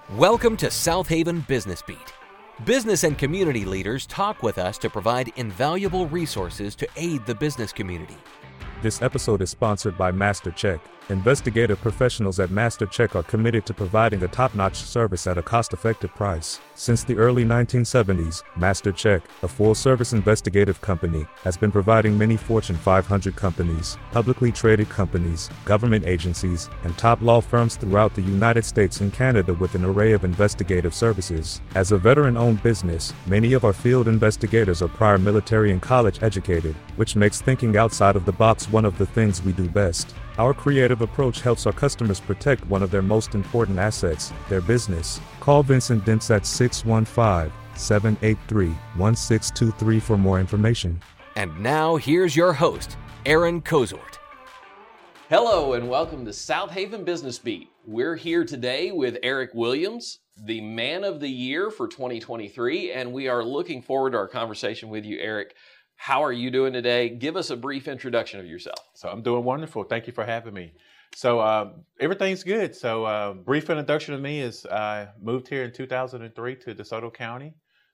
Welcome to South Haven Business Beat. Business and community leaders talk with us to provide invaluable resources to aid the business community. This episode is sponsored by MasterCheck. Investigative professionals at MasterCheck are committed to providing a top-notch service at a cost-effective price. Since the early 1970s, MasterCheck, a full-service investigative company, has been providing many Fortune 500 companies, publicly traded companies, government agencies, and top law firms throughout the United States and Canada with an array of investigative services. As a veteran-owned business, many of our field investigators are prior military and college educated, which makes thinking outside of the box one of the things we do best. Our creative approach helps our customers protect one of their most important assets, their business. Call Vincent Dents at 615-783-1623 for more information. And now here's your host, Aaron Kozort. Hello and welcome to South Haven Business Beat. We're here today with Eric Williams, the Man of the Year for 2023, and we are looking forward to our conversation with you, Eric. How are you doing today? Give us a brief introduction of yourself. So I'm doing wonderful. Thank you for having me. So everything's good. So brief introduction of me is I moved here in 2003 to DeSoto County.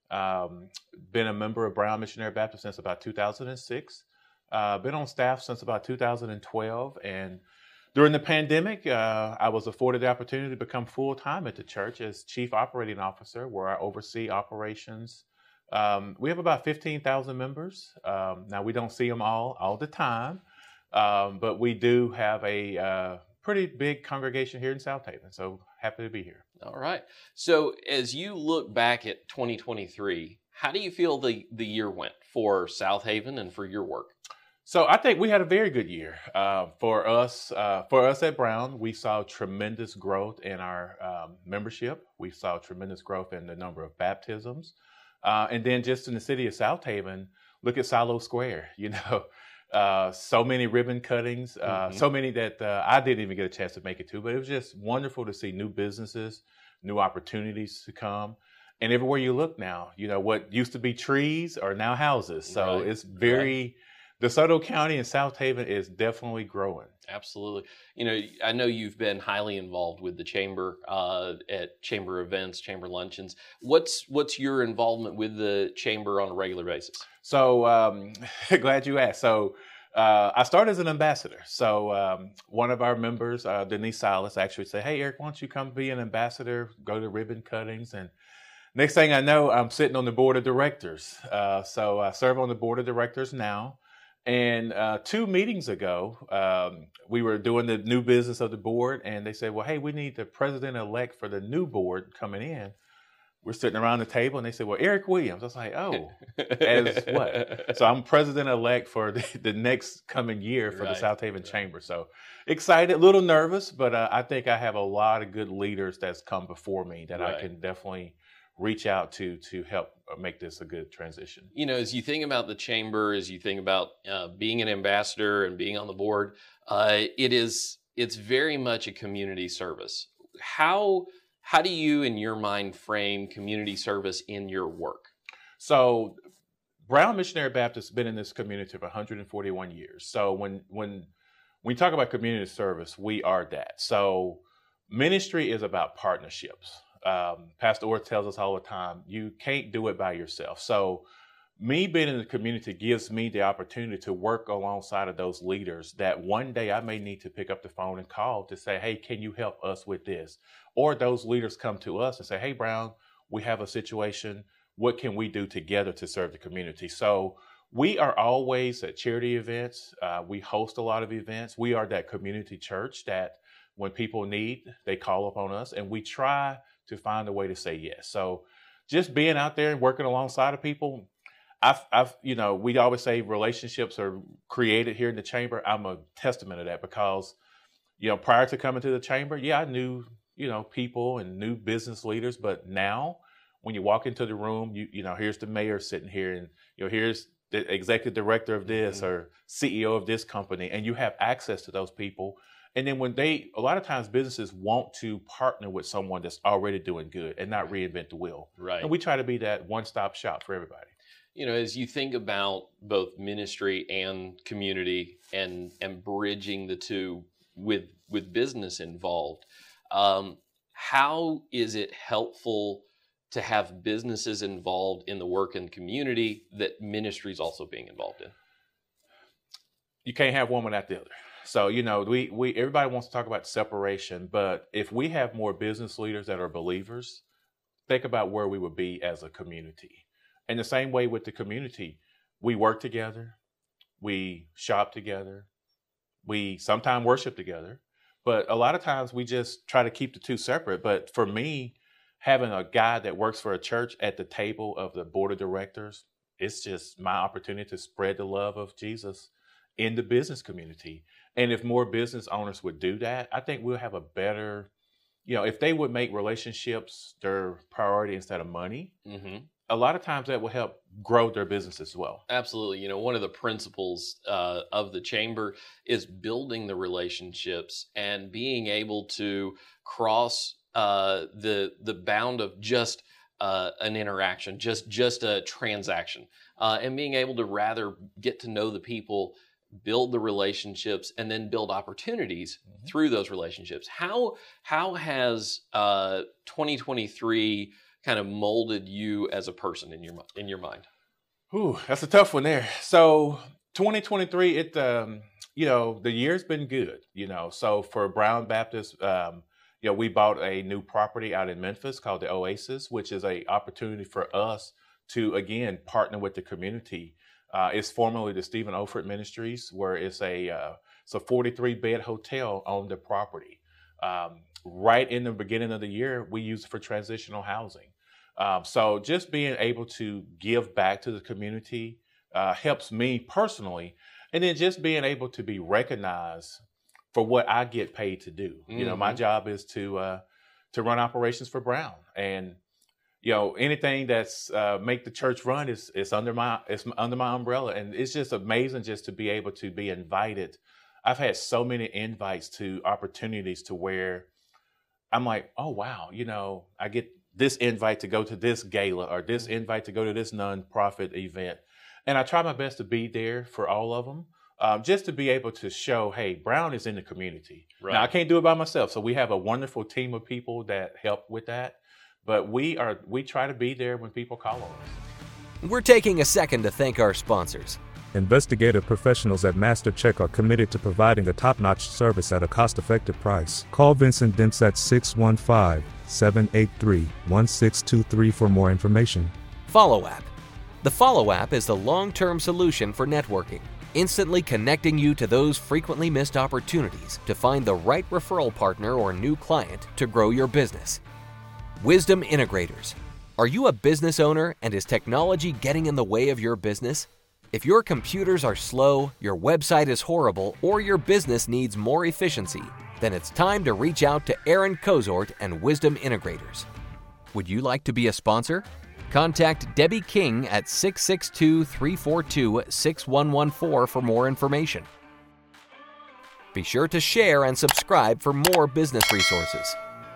Been a member of Brown Missionary Baptist since about 2006. Been on staff since about 2012. And during the pandemic, I was afforded the opportunity to become full-time at the church as Chief Operating Officer, where I oversee operations. We have about 15,000 members. Now, we don't see them all the time, but we do have a pretty big congregation here in South Haven, so happy to be here. All right. So as you look back at 2023, how do you feel the year went for South Haven and for your work? So I think we had a very good year. For us at Brown, we saw tremendous growth in our membership. We saw tremendous growth in the number of baptisms. And then just in the city of South Haven, look at Silo Square, so many ribbon cuttings, so many that I didn't even get a chance to make it to, but it was just wonderful to see new businesses, new opportunities to come. And everywhere you look now, what used to be trees are now houses. So it's very, DeSoto County and South Haven is definitely growing. Absolutely. I know you've been highly involved with the chamber at chamber events, chamber luncheons. What's your involvement with the chamber on a regular basis? So glad you asked. So I started as an ambassador. So one of our members, Denise Silas, actually said, "Hey, Eric, why don't you come be an ambassador, go to ribbon cuttings?" And next thing I know, I'm sitting on the board of directors. So I serve on the board of directors now. And 2 meetings ago, we were doing the new business of the board, and they said, "Well, hey, we need the president-elect for the new board coming in." We're sitting around the table, and they said, "Well, Eric Williams." I was like, "Oh, as what?" So I'm president-elect for the next coming year for the South Haven Chamber. So excited, a little nervous, but I think I have a lot of good leaders that's come before me that I can definitely reach out to help make this a good transition. As you think about the chamber, as you think about being an ambassador and being on the board, it's very much a community service. How do you, in your mind, frame community service in your work? So Brown Missionary Baptist has been in this community for 141 years. So when we talk about community service, we are that. So ministry is about partnerships. Pastor Orr tells us all the time, you can't do it by yourself. So me being in the community gives me the opportunity to work alongside of those leaders that one day I may need to pick up the phone and call to say, "Hey, can you help us with this?" Or those leaders come to us and say, "Hey, Brown, we have a situation. What can we do together to serve the community?" So we are always at charity events. We host a lot of events. We are that community church that when people need, they call upon us, and we try to find a way to say yes. So just being out there and working alongside of people, we always say relationships are created here in the chamber. I'm a testament to that because, prior to coming to the chamber, I knew, people and knew business leaders, but now when you walk into the room, here's the mayor sitting here and, here's the executive director of this or CEO of this company, and you have access to those people. And then a lot of times businesses want to partner with someone that's already doing good and not reinvent the wheel. Right. And we try to be that one-stop shop for everybody. As you think about both ministry and community and bridging the two with business involved, how is it helpful to have businesses involved in the work and community that ministry is also being involved in? You can't have one without the other. So, we everybody wants to talk about separation, but if we have more business leaders that are believers, think about where we would be as a community. And the same way with the community, we work together, we shop together, we sometimes worship together, but a lot of times we just try to keep the two separate. But for me, having a guy that works for a church at the table of the board of directors, it's just my opportunity to spread the love of Jesus in the business community. And if more business owners would do that, I think we'll have a better, if they would make relationships their priority instead of money, a lot of times that will help grow their business as well. Absolutely. One of the principles of the chamber is building the relationships and being able to cross the bound of just an interaction, just a transaction, and being able to rather get to know the people, build the relationships, and then build opportunities through those relationships. How has 2023 kind of molded you as a person in your mind? Ooh, that's a tough one there. So 2023, the year's been good. So for Brown Baptist, we bought a new property out in Memphis called the Oasis, which is an opportunity for us to again partner with the community. It's formerly the Stephen Olford Ministries, where it's a 43-bed hotel on the property. Right in the beginning of the year, we used it for transitional housing. So just being able to give back to the community helps me personally, and then just being able to be recognized for what I get paid to do. My job is to run operations for Brown, and anything that's make the church run is under my umbrella, and it's just amazing just to be able to be invited. I've had so many invites to opportunities to where I'm like, oh wow, I get this invite to go to this gala or this invite to go to this nonprofit event, and I try my best to be there for all of them, just to be able to show, hey, Brown is in the community. Right. Now I can't do it by myself, so we have a wonderful team of people that help with that. But we try to be there when people call on us. We're taking a second to thank our sponsors. Investigative professionals at MasterCheck are committed to providing a top-notch service at a cost-effective price. Call Vincent Dents at 615-783-1623 for more information. Follow App. The Follow App is the long-term solution for networking, instantly connecting you to those frequently missed opportunities to find the right referral partner or new client to grow your business. Wisdom Integrators. Are you a business owner and is technology getting in the way of your business? If your computers are slow, your website is horrible, or your business needs more efficiency, then it's time to reach out to Aaron Kozort and Wisdom Integrators. Would you like to be a sponsor? Contact Debbie King at 662-342-6114 for more information. Be sure to share and subscribe for more business resources.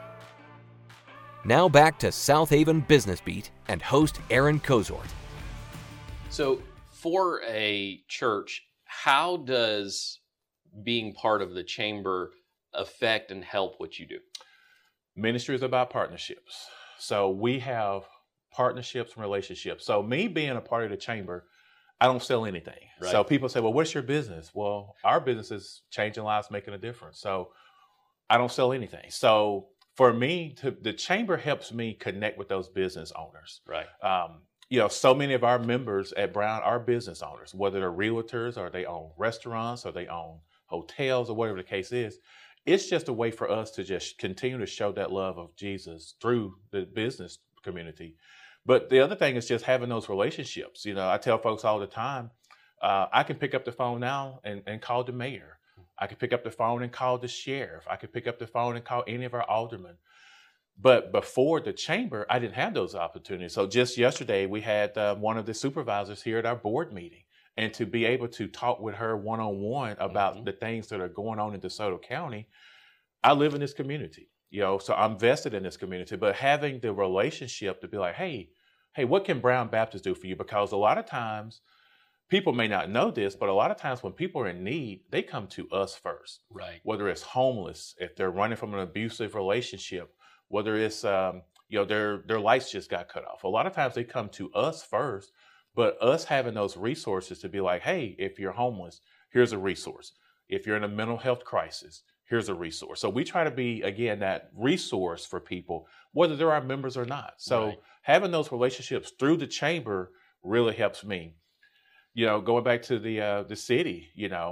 Now back to South Haven Business Beat and host Aaron Kozort. So for a church, how does being part of the chamber affect and help what you do? Ministry is about partnerships. So we have partnerships and relationships. So me being a part of the chamber, I don't sell anything. Right. So people say, well, what's your business? Well, our business is changing lives, making a difference. So I don't sell anything. So for me, the chamber helps me connect with those business owners. Right. So many of our members at Brown are business owners, whether they're realtors or they own restaurants or they own hotels or whatever the case is. It's just a way for us to just continue to show that love of Jesus through the business community. But the other thing is just having those relationships. I tell folks all the time, I can pick up the phone now and call the mayor. I could pick up the phone and call the sheriff. I could pick up the phone and call any of our aldermen. But before the chamber, I didn't have those opportunities. So just yesterday, we had one of the supervisors here at our board meeting. And to be able to talk with her one-on-one about the things that are going on in DeSoto County, I live in this community, so I'm vested in this community. But having the relationship to be like, hey, what can Brown Baptist do for you? Because a lot of times, people may not know this, but a lot of times when people are in need, they come to us first. Right. Whether it's homeless, if they're running from an abusive relationship, whether it's their lights just got cut off. A lot of times they come to us first, but us having those resources to be like, hey, if you're homeless, here's a resource. If you're in a mental health crisis, here's a resource. So we try to be, again, that resource for people, whether they're our members or not. So having those relationships through the chamber really helps me. Going back to the city,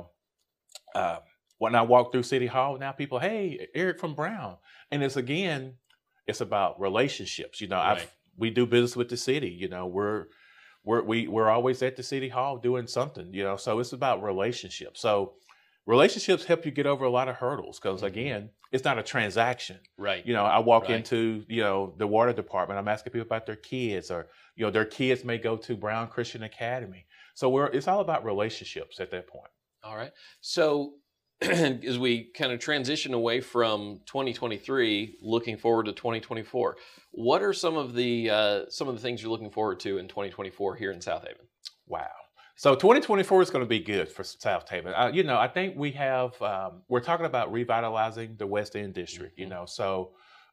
when I walk through City Hall now, people, hey, Eric from Brown. And it's about relationships. We do business with the city. We're always at the City Hall doing something, so it's about relationships. So relationships help you get over a lot of hurdles because, again, it's not a transaction. Right. I walk into, the water department. I'm asking people about their kids or, their kids may go to Brown Christian Academy. So it's all about relationships at that point. All right. So as we kind of transition away from 2023, looking forward to 2024, what are some of the things you're looking forward to in 2024 here in South Haven? Wow. So 2024 is going to be good for South Haven. I think we have, we're talking about revitalizing the West End District, so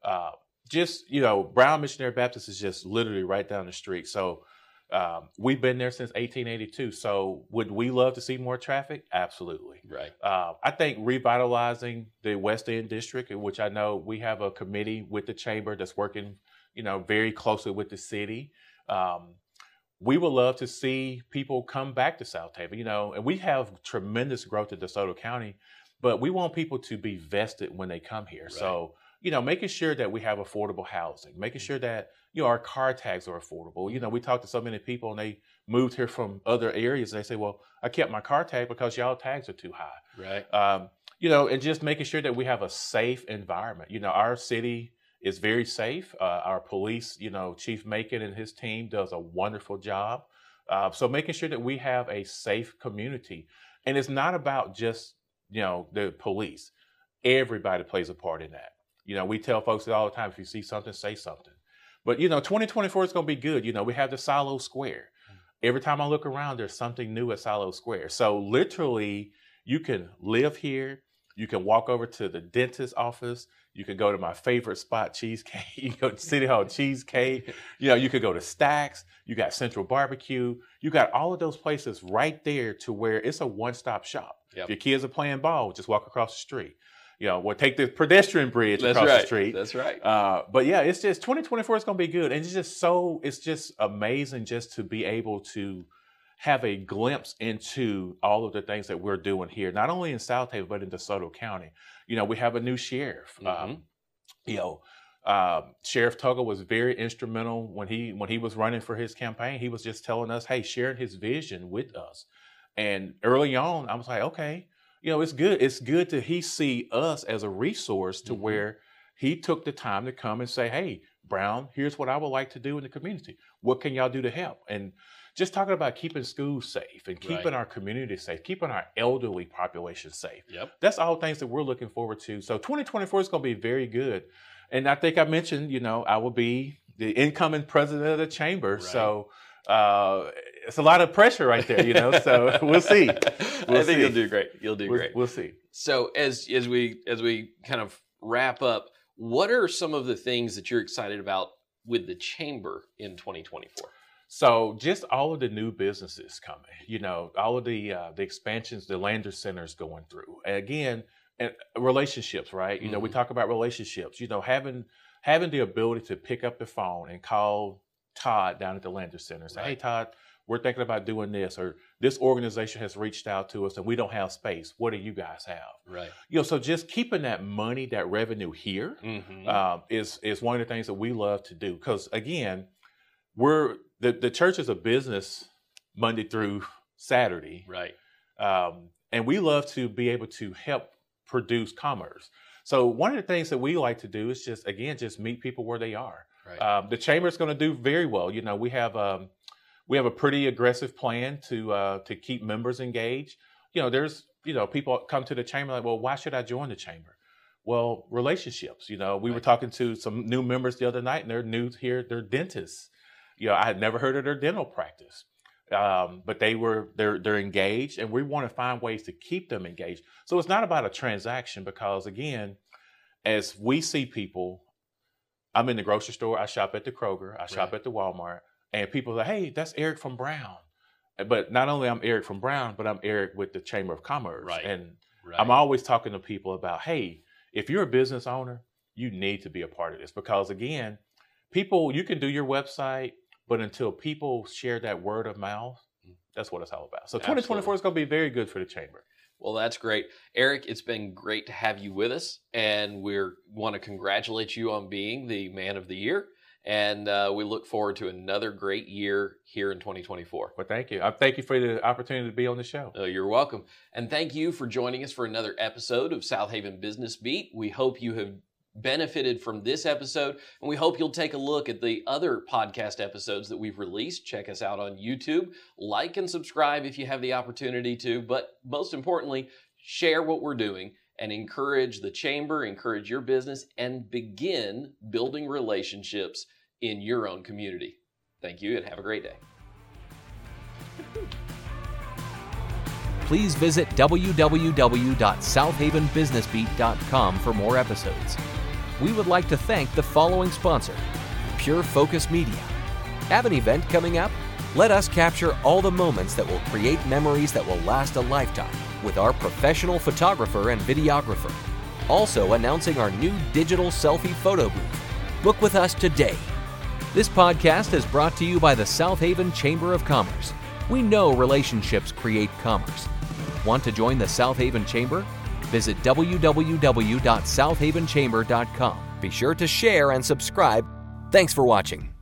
Brown Missionary Baptist is just literally right down the street. So we've been there since 1882. So would we love to see more traffic? Absolutely. Right. I think revitalizing the West End District, which I know we have a committee with the chamber that's working, very closely with the city. We would love to see people come back to South Haven, and we have tremendous growth in DeSoto County, but we want people to be vested when they come here. Right. So, making sure that we have affordable housing, making sure that, our car tags are affordable. We talk to so many people and they moved here from other areas. And they say, well, I kept my car tag because y'all tags are too high. Right. And just making sure that we have a safe environment. Our city is very safe. Our police, Chief Macon and his team does a wonderful job. So making sure that we have a safe community. And it's not about just, the police. Everybody plays a part in that. We tell folks that all the time, if you see something, say something. But, 2024 is going to be good. We have the Silo Square. Every time I look around, there's something new at Silo Square. So literally, you can live here. You can walk over to the dentist's office. You could go to my favorite spot, Cheesecake. You can go to City Hall Cheesecake. You could go to Stacks. You got Central Barbecue. You got all of those places right there to where it's a one-stop shop. Yep. If your kids are playing ball, just walk across the street. We'll take the pedestrian bridge across the street. That's right. But yeah, it's just 2024 is going to be good. And it's just amazing just to be able to have a glimpse into all of the things that we're doing here, not only in South Haven, but in DeSoto County. We have a new sheriff. Sheriff Tuggle was very instrumental when he was running for his campaign. He was just telling us, hey, sharing his vision with us. And early on, I was like, okay, it's good. It's good to he see us as a resource to where he took the time to come and say, hey, Brown, here's what I would like to do in the community. What can y'all do to help? And just talking about keeping schools safe and keeping our community safe, keeping our elderly population safe. Yep. That's all things that we're looking forward to. So 2024 is going to be very good. And I think I mentioned, I will be the incoming president of the chamber. Right. So it's a lot of pressure right there, so we'll see. I think you'll do great. You'll do great. We'll see. So as we kind of wrap up, what are some of the things that you're excited about with the chamber in 2024? So just all of the new businesses coming, all of the expansions, the Lander Center's going through. And again, relationships, right? We talk about relationships, having the ability to pick up the phone and call Todd down at the Lander Center and say, hey, Todd, we're thinking about doing this, or this organization has reached out to us and we don't have space. What do you guys have? Right. So just keeping that money, that revenue here is one of the things that we love to do. Because again, the church is a business Monday through Saturday. Right. And we love to be able to help produce commerce. So one of the things that we like to do is just meet people where they are. Right. The chamber is going to do very well. We have a pretty aggressive plan to keep members engaged. There's people come to the chamber like, well, why should I join the chamber? Well, relationships. We were talking to some new members the other night, and they're new here. They're dentists. I had never heard of their dental practice, but they're engaged, and we want to find ways to keep them engaged. So it's not about a transaction because, again, as we see people, I'm in the grocery store. I shop at the Kroger. I shop at the Walmart. And people are like, hey, that's Eric from Brown. But not only I'm Eric from Brown, but I'm Eric with the Chamber of Commerce. Right. And Right. I'm always talking to people about, hey, if you're a business owner, you need to be a part of this. Because again, people, you can do your website, but until people share that word of mouth, that's what it's all about. So 2024 is going to be very good for the Chamber. Well, that's great. Eric, it's been great to have you with us, and we want to congratulate you on being the Man of the Year, and we look forward to another great year here in 2024. Well, thank you. Thank you for the opportunity to be on the show. You're welcome. And thank you for joining us for another episode of South Haven Business Beat. We hope you have benefited from this episode, and we hope you'll take a look at the other podcast episodes that we've released. Check us out on YouTube. Like and subscribe if you have the opportunity to, but most importantly, share what we're doing and encourage the Chamber, encourage your business, and begin building relationships in your own community. Thank you, and have a great day. Please visit www.southhavenbusinessbeat.com for more episodes. We would like to thank the following sponsor, Pure Focus Media. Have an event coming up? Let us capture all the moments that will create memories that will last a lifetime with our professional photographer and videographer. Also announcing our new digital selfie photo booth. Book with us today. This podcast is brought to you by the South Haven Chamber of Commerce. We know relationships create commerce. Want to join the South Haven Chamber? Visit www.southhavenchamber.com. Be sure to share and subscribe. Thanks for watching.